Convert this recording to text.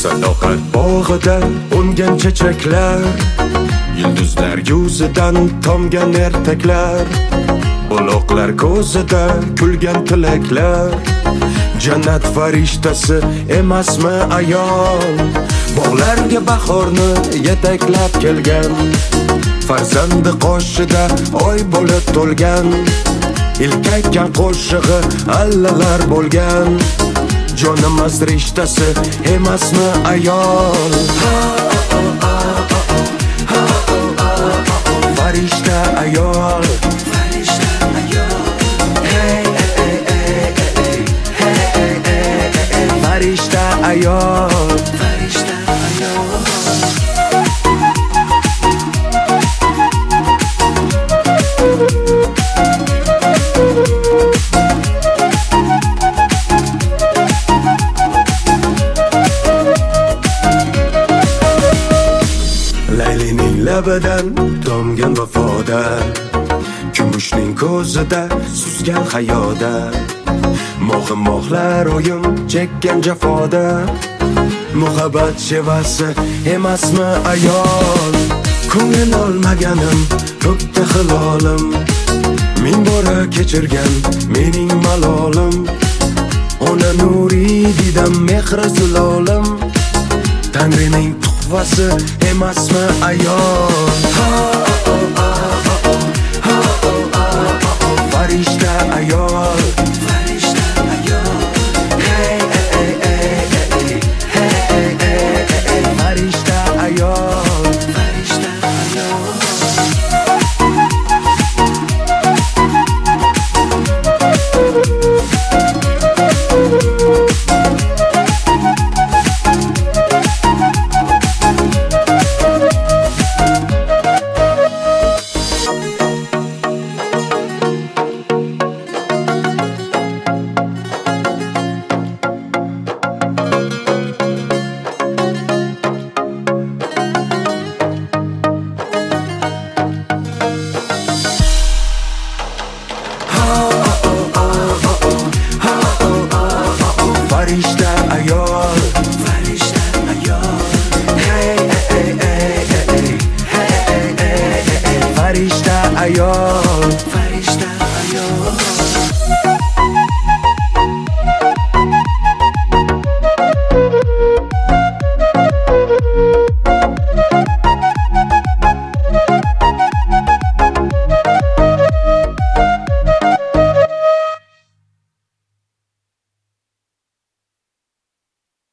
Sadoqat bog'ida ungan chechaklar, yulduzlar yuzidan tomgan ertaklar, buloqlar ko'zida kulgan tilaklar. Jannat farishtasi emasmi ayol, bog'larga bahorni yetaklab kelgan, farzandi qoshida oy bo'lib to'lgan, ilk aytgan qo'shig'i allalar bo'lgan. Jonimiz rishtasi emasmi ayol, farishta ayol, farishta ayol. Laylining labidan tomgan vafoda, kumushning ko'zida suzgan hayoda, mo'g'imoqlar o'yim chekkan jafoda. Muhabbat shevasi emasmi ayol, ko'ngil olmaganim ko'kda hilolim, ming bora kechirgan mening malolim. Ona nuriy didam mehri zilolim, Tangrining tuhfasi emasmi ayol, farishta ayol, farishta ayol. Farishta ayol, farishta ayol, farishta ayol.